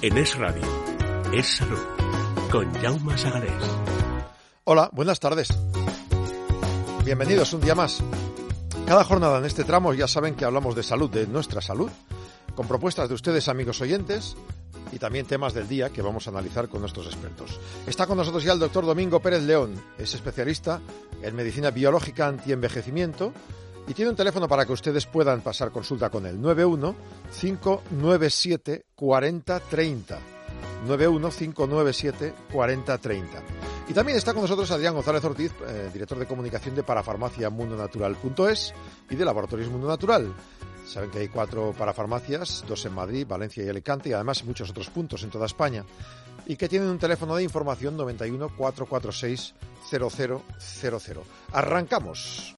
En Es Radio, Es Salud, con Jaume Sagarés. Hola, buenas tardes. Bienvenidos un día más. Cada jornada en este tramo ya saben que hablamos de salud, de nuestra salud, con propuestas de ustedes, amigos oyentes, y también temas del día que vamos a analizar con nuestros expertos. Está con nosotros ya el doctor Domingo Pérez León, es especialista en medicina biológica antienvejecimiento y tiene un teléfono para que ustedes puedan pasar consulta con él, 91-597-4030. 91-597-4030. Y también está con nosotros Adrián González Ortiz, director de comunicación de parafarmaciamundonatural.es y de Laboratorios Mundo Natural. Saben que hay 4 parafarmacias, 2 en Madrid, Valencia y Alicante, y además muchos otros puntos en toda España, y que tienen un teléfono de información 91 446 0000. ¡Arrancamos!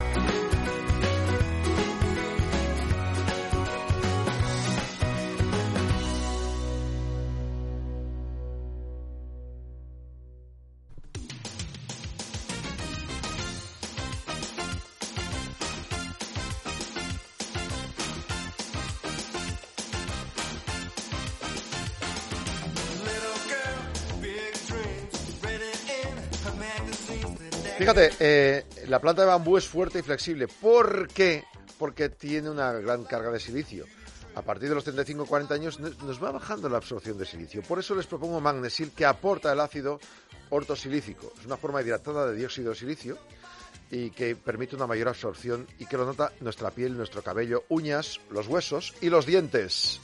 Fíjate, la planta de bambú es fuerte y flexible. ¿Por qué? Porque tiene una gran carga de silicio. A partir de los 35-40 años nos va bajando la absorción de silicio. Por eso les propongo Magnesil, que aporta el ácido ortosilícico. Es una forma hidratada de dióxido de silicio y que permite una mayor absorción y que lo nota nuestra piel, nuestro cabello, uñas, los huesos y los dientes.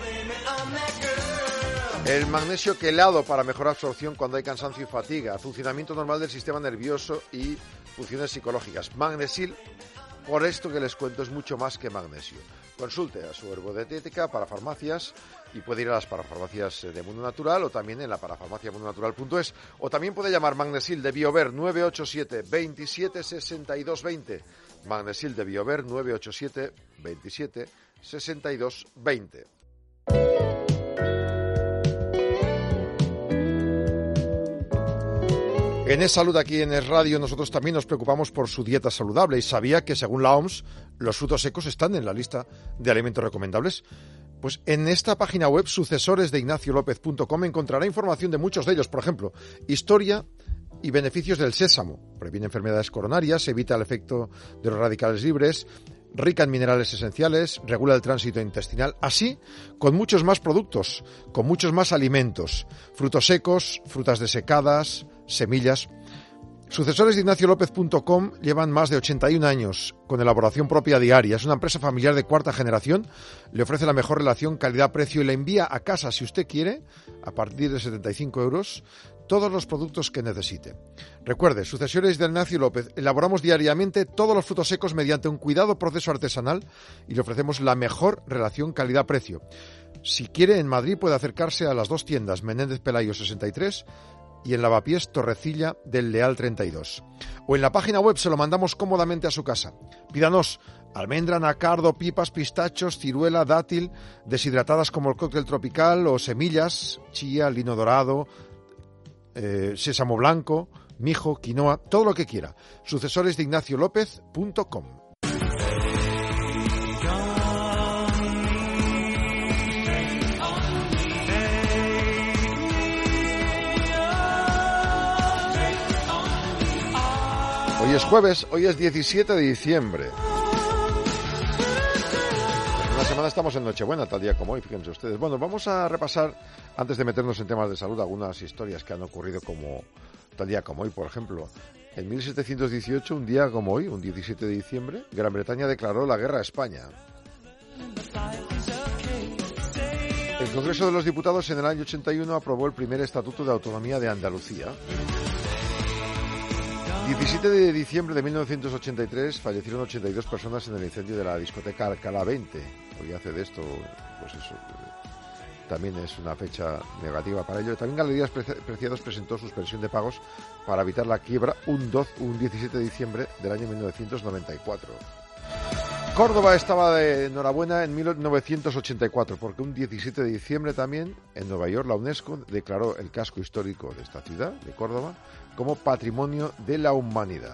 El magnesio quelado para mejor absorción cuando hay cansancio y fatiga, funcionamiento normal del sistema nervioso y funciones psicológicas. Magnesil, por esto que les cuento, es mucho más que magnesio. Consulte a su herbodietética, parafarmacias, y puede ir a las parafarmacias de Mundo Natural o también en la parafarmaciamundonatural.es. O también puede llamar Magnesil de Biover 987 27 62 20. Magnesil de Biover 987 27 62 20. En Es Salud, aquí en Es Radio, nosotros también nos preocupamos por su dieta saludable y sabía que, según la OMS, los frutos secos están en la lista de alimentos recomendables. Pues en esta página web, sucesoresdeignaciolopez.com, encontrará información de muchos de ellos. Por ejemplo, historia y beneficios del sésamo. Previene enfermedades coronarias, evita el efecto de los radicales libres, rica en minerales esenciales, regula el tránsito intestinal, así con muchos más productos, con muchos más alimentos, frutos secos, frutas desecadas, semillas. Sucesoresdeignaciolopez.com llevan más de 81 años con elaboración propia diaria. Es una empresa familiar de 4ª generación. Le ofrece la mejor relación calidad-precio y le envía a casa, si usted quiere, a partir de 75 euros, todos los productos que necesite. Recuerde, Sucesores de Ignacio López, elaboramos diariamente todos los frutos secos mediante un cuidado proceso artesanal y le ofrecemos la mejor relación calidad-precio. Si quiere, en Madrid puede acercarse a las 2 tiendas, Menéndez Pelayo 63 y en Lavapiés Torrecilla del Leal 32. O en la página web se lo mandamos cómodamente a su casa. Pídanos almendra, anacardo, pipas, pistachos, ciruela, dátil, deshidratadas como el cóctel tropical, o semillas, chía, lino dorado, sésamo blanco, mijo, quinoa, todo lo que quiera. Sucesoresdeignaciolopez.com. Hoy es jueves, hoy es 17 de diciembre. Una semana estamos en Nochebuena, tal día como hoy, fíjense ustedes. Bueno, vamos a repasar, antes de meternos en temas de salud, algunas historias que han ocurrido como tal día como hoy. Por ejemplo, en 1718, un día como hoy, un 17 de diciembre, Gran Bretaña declaró la guerra a España. El Congreso de los Diputados en el año 81 aprobó el primer Estatuto de Autonomía de Andalucía. 17 de diciembre de 1983 fallecieron 82 personas en el incendio de la discoteca Alcalá 20. Hoy hace de esto, pues eso, también es una fecha negativa para ello. También Galerías Preciados presentó suspensión de pagos para evitar la quiebra un 17 de diciembre del año 1994. Córdoba estaba de enhorabuena en 1984, porque un 17 de diciembre también, en Nueva York, la UNESCO declaró el casco histórico de esta ciudad, de Córdoba, como Patrimonio de la Humanidad.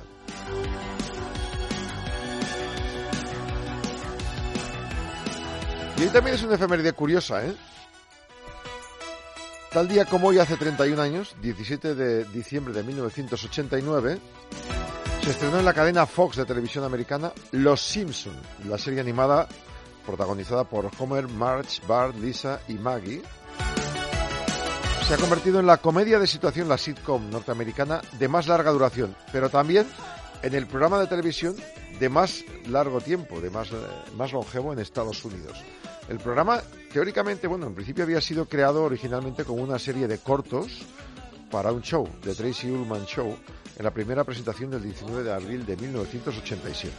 Y hoy también es una efeméride curiosa, ¿eh? Tal día como hoy, hace 31 años, 17 de diciembre de 1989, se estrenó en la cadena Fox de televisión americana Los Simpson, la serie animada protagonizada por Homer, Marge, Bart, Lisa y Maggie. Se ha convertido en la comedia de situación, la sitcom norteamericana de más larga duración, pero también en el programa de televisión de más largo tiempo, de más longevo en Estados Unidos. El programa, teóricamente, en principio había sido creado originalmente como una serie de cortos para un show, The Tracy Ullman Show, en la primera presentación del 19 de abril de 1987.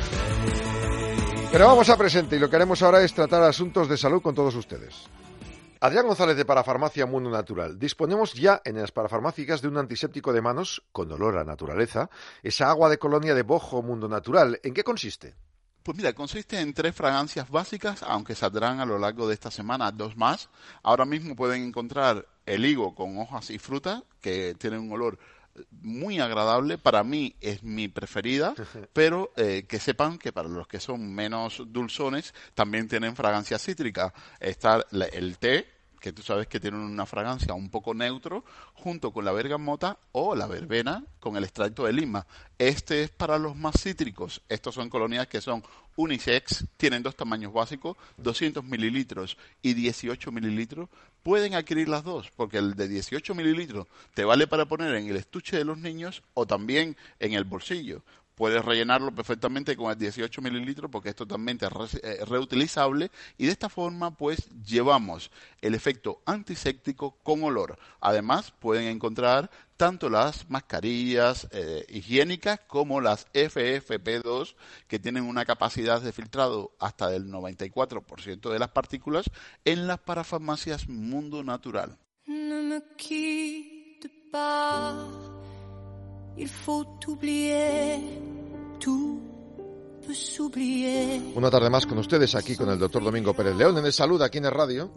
Pero vamos a presente, y lo que haremos ahora es tratar asuntos de salud con todos ustedes. Adrián González, de Parafarmacia Mundo Natural. Disponemos ya en las parafarmácicas de un antiséptico de manos con olor a naturaleza, esa agua de colonia de Bojo Mundo Natural. ¿En qué consiste? Pues mira, consiste en 3 fragancias básicas, aunque saldrán a lo largo de esta semana 2 más. Ahora mismo pueden encontrar el higo con hojas y frutas, que tiene un olor muy agradable. Para mí es mi preferida, pero que sepan que para los que son menos dulzones también tienen fragancia cítrica. Está el té, que tú sabes que tiene una fragancia un poco neutro, junto con la bergamota o la verbena con el extracto de lima. Este es para los más cítricos. Estos son colonias que son unisex, tienen 2 tamaños básicos, 200 mililitros y 18 mililitros. Pueden adquirir las dos, porque el de 18 mililitros te vale para poner en el estuche de los niños o también en el bolsillo. Puedes rellenarlo perfectamente con el 18 mililitros porque es totalmente reutilizable, y de esta forma pues llevamos el efecto antiséptico con olor. Además pueden encontrar tanto las mascarillas higiénicas como las FFP2, que tienen una capacidad de filtrado hasta del 94% de las partículas, en las parafarmacias Mundo Natural. Ne me quitte pas. Il faut oublier, tout peut s'oublier. Una tarde más con ustedes, aquí con el doctor Domingo Pérez León en el Salud, aquí en el radio.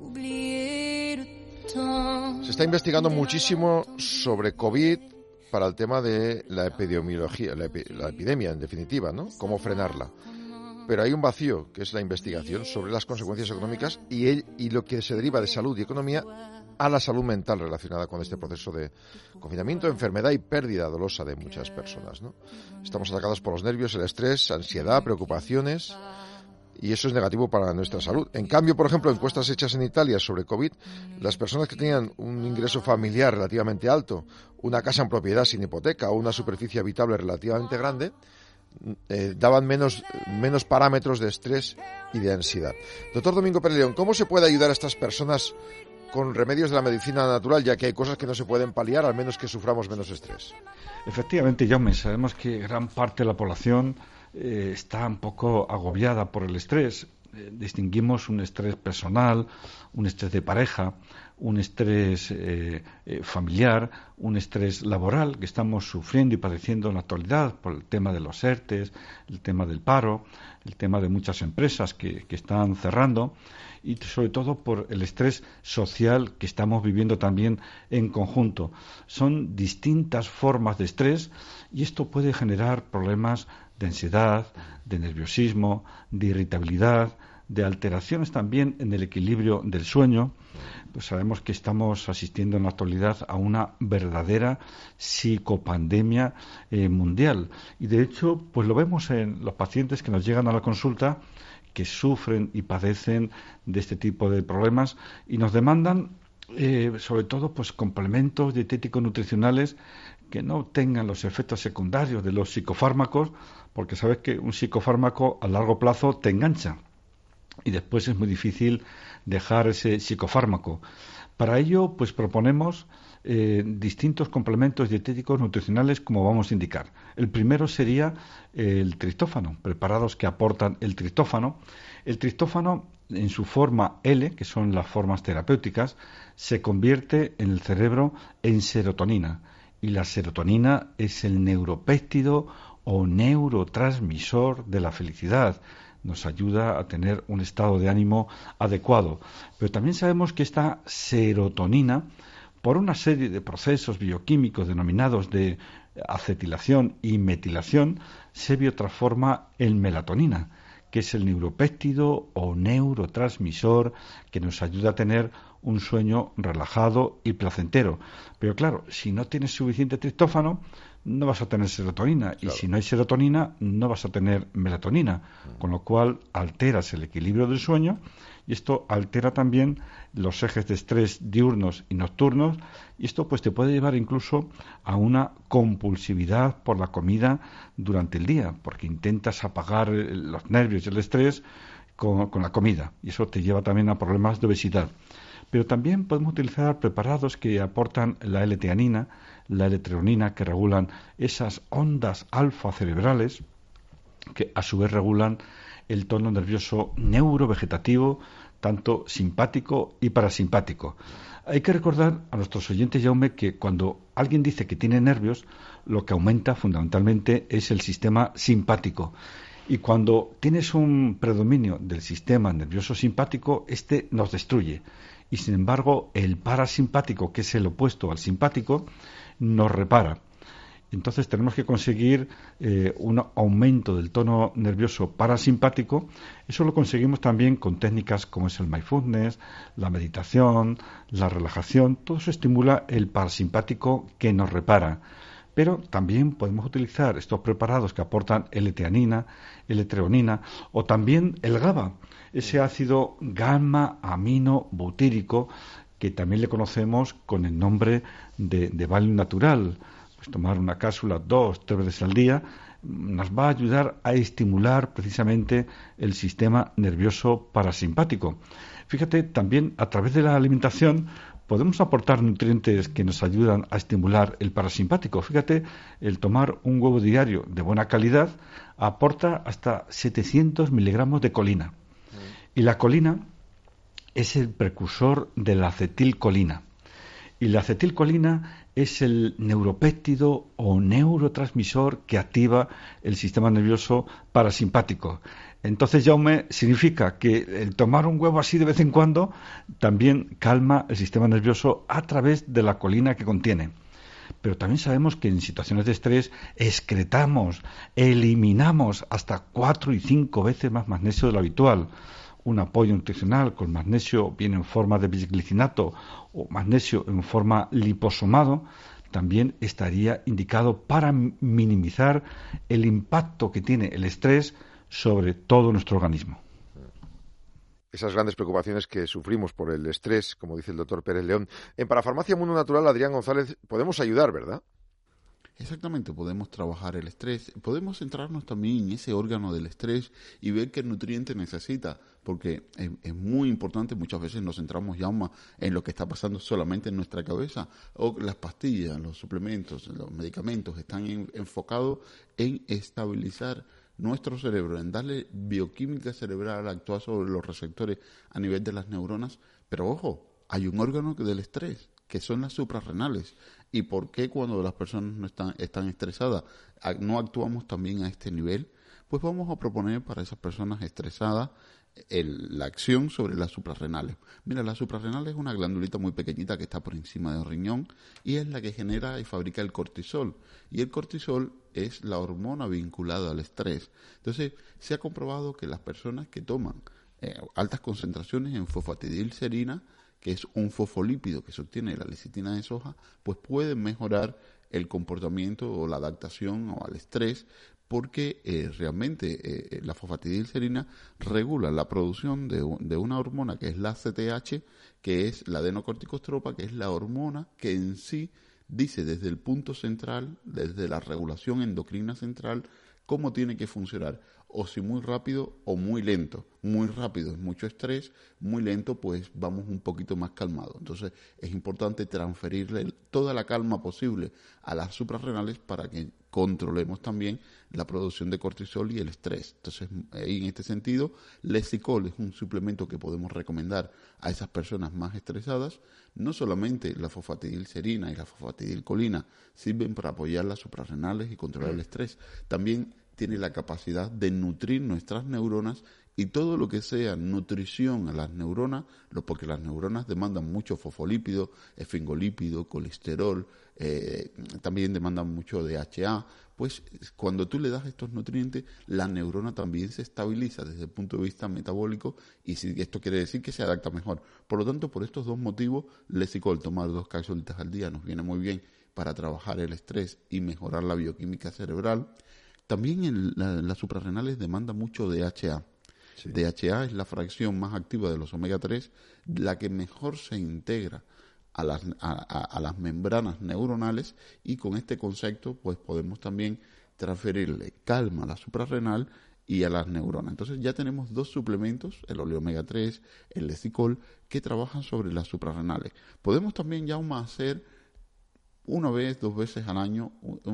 Se está investigando muchísimo sobre COVID para el tema de la epidemiología, la epidemia en definitiva, ¿no? Cómo frenarla. Pero hay un vacío, que es la investigación sobre las consecuencias económicas y lo que se deriva de salud y economía a la salud mental relacionada con este proceso de confinamiento, enfermedad y pérdida dolosa de muchas personas, ¿no? Estamos atacados por los nervios, el estrés, ansiedad, preocupaciones, y eso es negativo para nuestra salud. En cambio, por ejemplo, encuestas hechas en Italia sobre COVID, las personas que tenían un ingreso familiar relativamente alto, una casa en propiedad sin hipoteca o una superficie habitable relativamente grande, daban menos parámetros de estrés y de ansiedad. Doctor Domingo Pérez León, ¿cómo se puede ayudar a estas personas con remedios de la medicina natural, ya que hay cosas que no se pueden paliar, al menos que suframos menos estrés? Efectivamente, Jaume, sabemos que gran parte de la población está un poco agobiada por el estrés. Distinguimos un estrés personal, un estrés de pareja, un estrés familiar, un estrés laboral que estamos sufriendo y padeciendo en la actualidad por el tema de los ERTES, el tema del paro, el tema de muchas empresas que están cerrando, y sobre todo por el estrés social que estamos viviendo también en conjunto. Son distintas formas de estrés y esto puede generar problemas de ansiedad, de nerviosismo, de irritabilidad, de alteraciones también en el equilibrio del sueño. Pues sabemos que estamos asistiendo en la actualidad a una verdadera psicopandemia mundial, y de hecho pues lo vemos en los pacientes que nos llegan a la consulta, que sufren y padecen de este tipo de problemas y nos demandan sobre todo pues complementos dietéticos nutricionales que no tengan los efectos secundarios de los psicofármacos, porque sabes que un psicofármaco a largo plazo te engancha y después es muy difícil dejar ese psicofármaco. Para ello pues proponemos distintos complementos dietéticos nutricionales, como vamos a indicar. El primero sería el triptófano, preparados que aportan el triptófano. El triptófano, en su forma L, que son las formas terapéuticas, se convierte en el cerebro en serotonina, y la serotonina es el neuropéptido o neurotransmisor de la felicidad. Nos ayuda a tener un estado de ánimo adecuado. Pero también sabemos que esta serotonina, por una serie de procesos bioquímicos denominados de acetilación y metilación, se biotransforma en melatonina, que es el neuropéptido o neurotransmisor que nos ayuda a tener un sueño relajado y placentero. Pero claro, si no tienes suficiente triptófano, no vas a tener serotonina. Claro. Y si no hay serotonina, no vas a tener melatonina. Con lo cual alteras el equilibrio del sueño y esto altera también los ejes de estrés diurnos y nocturnos y esto pues te puede llevar incluso a una compulsividad por la comida durante el día, porque intentas apagar los nervios y el estrés con la comida y eso te lleva también a problemas de obesidad. Pero también podemos utilizar preparados que aportan la L-teanina, la L-treonina, que regulan esas ondas alfa cerebrales que a su vez regulan el tono nervioso neurovegetativo, tanto simpático y parasimpático. Hay que recordar a nuestros oyentes, Jaume, que cuando alguien dice que tiene nervios, lo que aumenta fundamentalmente es el sistema simpático. Y cuando tienes un predominio del sistema nervioso simpático, este nos destruye. Y sin embargo, el parasimpático, que es el opuesto al simpático, nos repara. Entonces tenemos que conseguir un aumento del tono nervioso parasimpático. Eso lo conseguimos también con técnicas como es el mindfulness, la meditación, la relajación. Todo eso estimula el parasimpático que nos repara. Pero también podemos utilizar estos preparados que aportan L-teanina, L-treonina o también el GABA, ese ácido gamma-aminobutírico que también le conocemos con el nombre de Valium natural. Pues tomar una cápsula 2-3 veces al día nos va a ayudar a estimular precisamente el sistema nervioso parasimpático. Fíjate, también a través de la alimentación podemos aportar nutrientes que nos ayudan a estimular el parasimpático. Fíjate, el tomar un huevo diario de buena calidad aporta hasta 700 miligramos de colina. Y la colina es el precursor de la acetilcolina. Y la acetilcolina es el neuropéptido o neurotransmisor que activa el sistema nervioso parasimpático. Entonces, Jaume, significa que el tomar un huevo así de vez en cuando también calma el sistema nervioso a través de la colina que contiene. Pero también sabemos que en situaciones de estrés excretamos, eliminamos hasta 4 y 5 veces más magnesio de lo habitual. Un apoyo nutricional con magnesio bien en forma de bisglicinato o magnesio en forma liposomado también estaría indicado para minimizar el impacto que tiene el estrés sobre todo nuestro organismo. Esas grandes preocupaciones que sufrimos por el estrés, como dice el doctor Pérez León. En Parafarmacia Mundo Natural, Adrián González, podemos ayudar, ¿verdad? Exactamente, podemos trabajar el estrés, podemos centrarnos también en ese órgano del estrés y ver qué nutriente necesita, porque es muy importante, muchas veces nos centramos ya más en lo que está pasando solamente en nuestra cabeza, o las pastillas, los suplementos, los medicamentos están enfocados en estabilizar nuestro cerebro, en darle bioquímica cerebral, actuar sobre los receptores a nivel de las neuronas, pero ojo, hay un órgano del estrés, que son las suprarrenales. ¿Y por qué cuando las personas no están estresadas no actuamos también a este nivel? Pues vamos a proponer para esas personas estresadas la acción sobre las suprarrenales. Mira, la suprarrenal es una glandulita muy pequeñita que está por encima del riñón y es la que genera y fabrica el cortisol. Y el cortisol es la hormona vinculada al estrés. Entonces, se ha comprobado que las personas que toman altas concentraciones en fosfatidilcerina, que es un fosfolípido que se obtiene de la lecitina de soja, pues pueden mejorar el comportamiento o la adaptación o al estrés, porque realmente la fosfatidilcerina regula la producción de una hormona que es la ACTH, que es la adenocorticostropa, que es la hormona que en sí dice desde el punto central, desde la regulación endocrina central, cómo tiene que funcionar, o si muy rápido o muy lento. Muy rápido es mucho estrés, muy lento pues vamos un poquito más calmados. Entonces es importante transferirle toda la calma posible a las suprarrenales para que controlemos también la producción de cortisol y el estrés. Entonces, en este sentido, Lesicol es un suplemento que podemos recomendar a esas personas más estresadas. No solamente la fosfatidilcerina y la fosfatidilcolina sirven para apoyar las suprarrenales y controlar el estrés. También tiene la capacidad de nutrir nuestras neuronas, y todo lo que sea nutrición a las neuronas, porque las neuronas demandan mucho fosfolípido, esfingolípido, colesterol, también demandan mucho DHA, pues cuando tú le das estos nutrientes, la neurona también se estabiliza desde el punto de vista metabólico, y esto quiere decir que se adapta mejor. Por lo tanto, por estos dos motivos, Lexicol, tomar 2 cápsulas al día nos viene muy bien para trabajar el estrés y mejorar la bioquímica cerebral. También las suprarrenales demandan mucho DHA. Sí. DHA es la fracción más activa de los omega 3, la que mejor se integra a las membranas neuronales, y con este concepto pues podemos también transferirle calma a la suprarrenal y a las neuronas. Entonces ya tenemos 2 suplementos, el oleomega 3, el Lexicol, que trabajan sobre las suprarrenales. Podemos también ya hacer 1 vez, 2 veces al año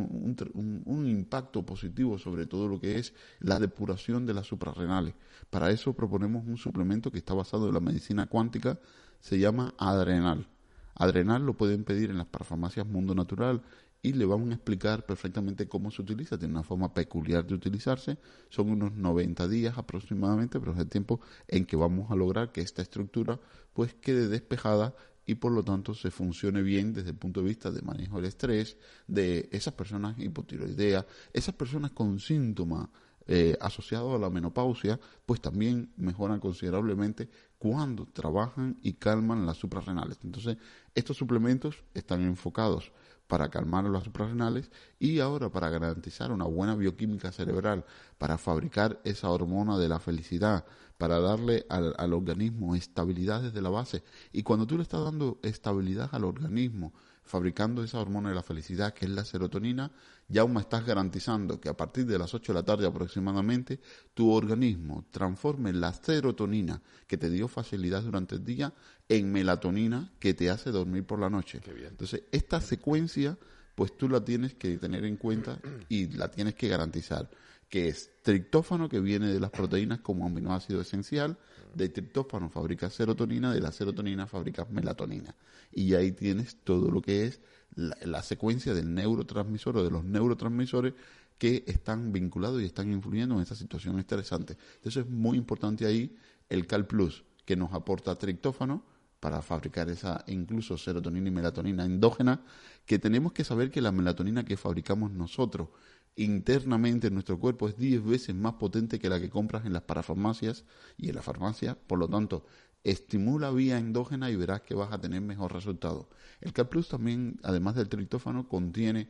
un impacto positivo sobre todo lo que es la depuración de las suprarrenales. Para eso proponemos un suplemento que está basado en la medicina cuántica, se llama Adrenal. Adrenal lo pueden pedir en las parafarmacias Mundo Natural y le vamos a explicar perfectamente cómo se utiliza. Tiene una forma peculiar de utilizarse, son unos 90 días aproximadamente, pero es el tiempo en que vamos a lograr que esta estructura pues quede despejada y por lo tanto se funcione bien desde el punto de vista de manejo del estrés, de esas personas hipotiroideas, esas personas con síntomas asociados a la menopausia, pues también mejoran considerablemente cuando trabajan y calman las suprarrenales. Entonces, estos suplementos están enfocados para calmar las suprarrenales y ahora para garantizar una buena bioquímica cerebral, para fabricar esa hormona de la felicidad, para darle al organismo estabilidad desde la base. Y cuando tú le estás dando estabilidad al organismo, fabricando esa hormona de la felicidad, que es la serotonina, ya aún estás garantizando que a partir de las 8 de la tarde aproximadamente, tu organismo transforme la serotonina, que te dio facilidad durante el día, en melatonina, que te hace dormir por la noche. Qué bien. Entonces, esta secuencia, pues tú la tienes que tener en cuenta y la tienes que garantizar, que es triptófano, que viene de las proteínas como aminoácido esencial, de triptófano fabricas serotonina, de la serotonina fabricas melatonina. Y ahí tienes todo lo que es la secuencia del neurotransmisor o de los neurotransmisores que están vinculados y están influyendo en esta situación estresante. Entonces es muy importante ahí el Cal Plus, que nos aporta triptófano para fabricar esa incluso serotonina y melatonina endógena, que tenemos que saber que la melatonina que fabricamos nosotros internamente en nuestro cuerpo es 10 veces más potente que la que compras en las parafarmacias y en la farmacia. Por lo tanto, estimula vía endógena y verás que vas a tener mejor resultado. El Cal Plus también, además del triptófano, contiene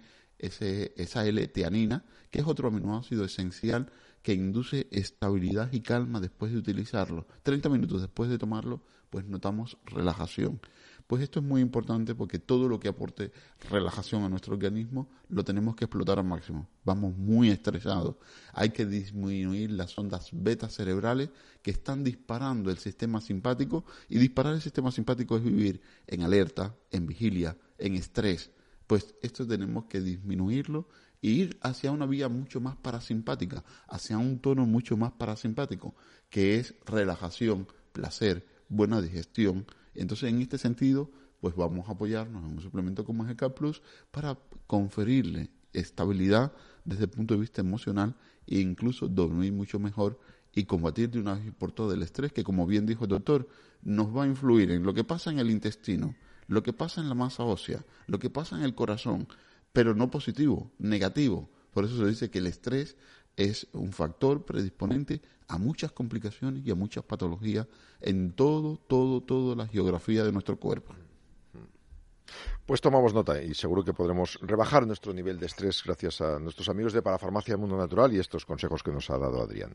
esa L-teanina, que es otro aminoácido esencial que induce estabilidad y calma después de utilizarlo. 30 minutos después de tomarlo, pues notamos relajación. Pues esto es muy importante porque todo lo que aporte relajación a nuestro organismo lo tenemos que explotar al máximo. Vamos muy estresados. Hay que disminuir las ondas beta cerebrales que están disparando el sistema simpático, y disparar el sistema simpático es vivir en alerta, en vigilia, en estrés. Pues esto tenemos que disminuirlo e ir hacia una vía mucho más parasimpática, hacia un tono mucho más parasimpático, que es relajación, placer, buena digestión. Entonces, en este sentido, pues vamos a apoyarnos en un suplemento como es el Cal Plus para conferirle estabilidad desde el punto de vista emocional e incluso dormir mucho mejor y combatir de una vez por todas el estrés, que, como bien dijo el doctor, nos va a influir en lo que pasa en el intestino, lo que pasa en la masa ósea, lo que pasa en el corazón, pero no positivo, negativo. Por eso se dice que el estrés es un factor predisponente a muchas complicaciones y a muchas patologías en toda la geografía de nuestro cuerpo. Pues tomamos nota y seguro que podremos rebajar nuestro nivel de estrés gracias a nuestros amigos de Parafarmacia Mundo Natural y estos consejos que nos ha dado Adrián.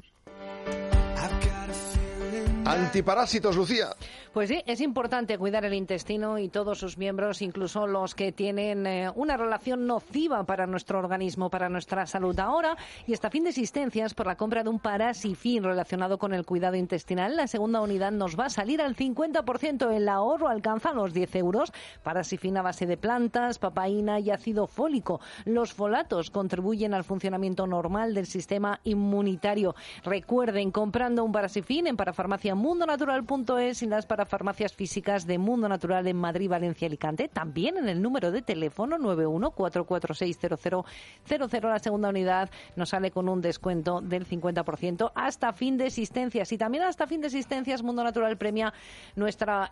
Antiparásitos, Lucía. Pues sí, es importante cuidar el intestino y todos sus miembros, incluso los que tienen una relación nociva para nuestro organismo, para nuestra salud. Ahora, y hasta fin de existencias, por la compra de un Parasifin relacionado con el cuidado intestinal, la segunda unidad nos va a salir al 50%. El ahorro alcanza los 10 euros. Parasifin a base de plantas, papaína y ácido fólico. Los folatos contribuyen al funcionamiento normal del sistema inmunitario. Recuerden, comprando un Parasifin en Parafarmacia mundonatural.es y las parafarmacias físicas de Mundo Natural en Madrid, Valencia y Alicante. También en el número de teléfono 91-446-0000. La segunda unidad nos sale con un descuento del 50% hasta fin de existencias. Y también hasta fin de existencias Mundo Natural premia nuestra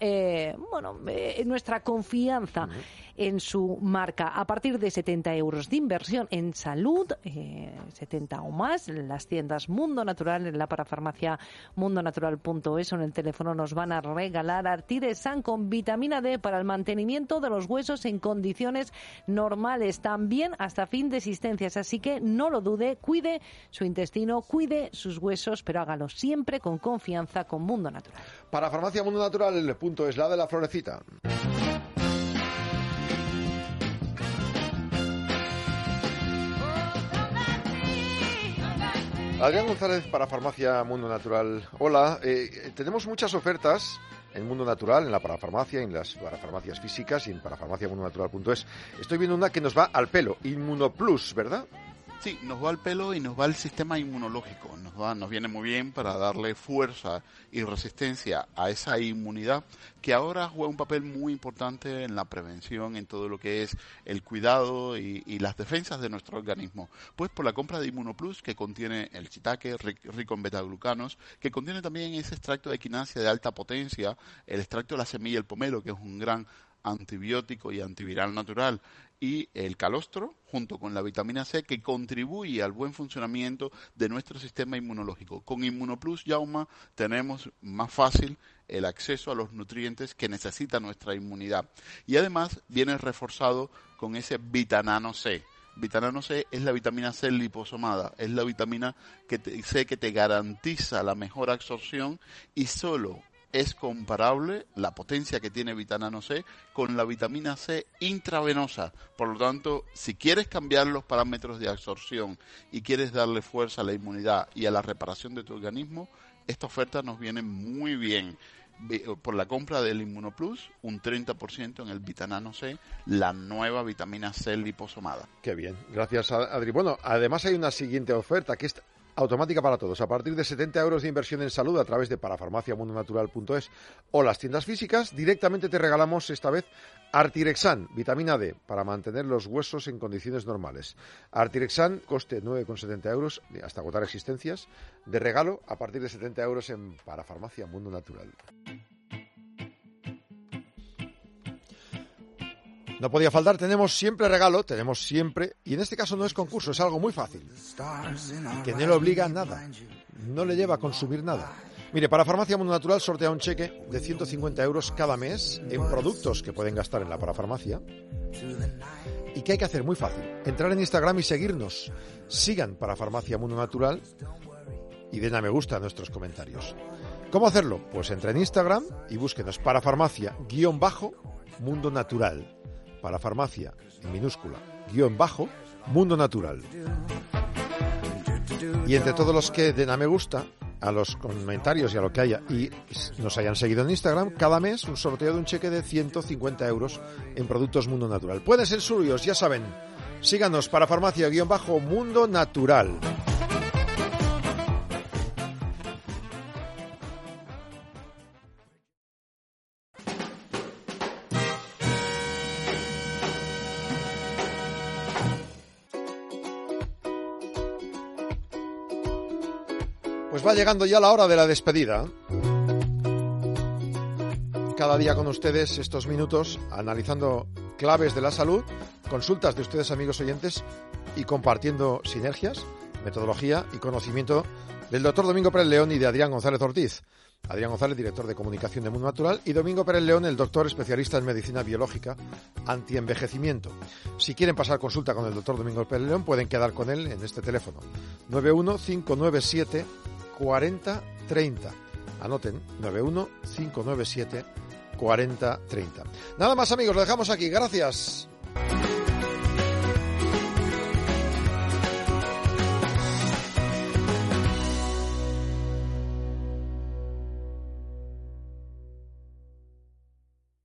confianza en su marca. A partir de 70 euros de inversión en salud, 70 o más, en las tiendas Mundo Natural, en la parafarmacia mundonatural.es o en el teléfono nos van a regalar Artiresan con vitamina D para el mantenimiento de los huesos en condiciones normales, también hasta fin de existencias. Así que no lo dude, cuide su intestino, cuide sus huesos, pero hágalo siempre con confianza con Mundo Natural. Parafarmacia mundonatural.es, la de la florecita. Adrián González para Farmacia Mundo Natural. Hola, tenemos muchas ofertas en Mundo Natural, en la parafarmacia, en las parafarmacias físicas y en parafarmaciamundonatural.es. Estoy viendo una que nos va al pelo, Inmunoplus, ¿verdad? Sí, nos va al pelo y nos va al sistema inmunológico. Nos viene muy bien para darle fuerza y resistencia a esa inmunidad que ahora juega un papel muy importante en la prevención, en todo lo que es el cuidado y las defensas de nuestro organismo. Pues por la compra de Inmunoplus, que contiene el shiitake rico en betaglucanos, que contiene también ese extracto de equinacia de alta potencia, el extracto de la semilla del pomelo, que es un gran antibiótico y antiviral natural, y el calostro, junto con la vitamina C, que contribuye al buen funcionamiento de nuestro sistema inmunológico. Con Inmunoplus, Jaume, tenemos más fácil el acceso a los nutrientes que necesita nuestra inmunidad. Y además viene reforzado con ese Vitanano C. Vitanano C es la vitamina C liposomada, es la vitamina C que te garantiza la mejor absorción y solo es comparable la potencia que tiene Vitanano C con la vitamina C intravenosa. Por lo tanto, si quieres cambiar los parámetros de absorción y quieres darle fuerza a la inmunidad y a la reparación de tu organismo, esta oferta nos viene muy bien. Por la compra del Inmunoplus, un 30% en el Vitanano C, la nueva vitamina C liposomada. Qué bien, gracias Adri. Bueno, además hay una siguiente oferta que es automática para todos. A partir de 70 euros de inversión en salud a través de parafarmaciamundonatural.es o las tiendas físicas, directamente te regalamos esta vez Artirexan, vitamina D, para mantener los huesos en condiciones normales. Artirexan, coste 9,70 euros, hasta agotar existencias, de regalo a partir de 70 euros en Parafarmacia Mundo Natural. No podía faltar, tenemos siempre regalo, y en este caso no es concurso, es algo muy fácil, que no le obliga a nada, no le lleva a consumir nada. Mire, para Farmacia Mundo Natural sortea un cheque de 150 euros cada mes en productos que pueden gastar en la parafarmacia. ¿Y qué hay que hacer? Muy fácil, entrar en Instagram y seguirnos. Sigan para Farmacia Mundo Natural y den a me gusta a nuestros comentarios. ¿Cómo hacerlo? Pues entra en Instagram y búsquenos para Farmacia_Mundo Natural. Para farmacia, en minúscula, _Mundo Natural. Y entre todos los que den a me gusta, a los comentarios y a lo que haya, y nos hayan seguido en Instagram, cada mes un sorteo de un cheque de 150 euros en productos Mundo Natural. Pueden ser suyos, ya saben. Síganos para farmacia_Mundo Natural. Pues va llegando ya la hora de la despedida. Cada día con ustedes estos minutos analizando claves de la salud, consultas de ustedes amigos oyentes y compartiendo sinergias, metodología y conocimiento del doctor Domingo Pérez León y de Adrián González Ortiz. Adrián González, director de comunicación de Mundo Natural, y Domingo Pérez León, el doctor especialista en medicina biológica antienvejecimiento. Si quieren pasar consulta con el doctor Domingo Pérez León, pueden quedar con él en este teléfono 91597 4030. Anoten, 91597 4030. Nada más amigos, lo dejamos aquí. Gracias.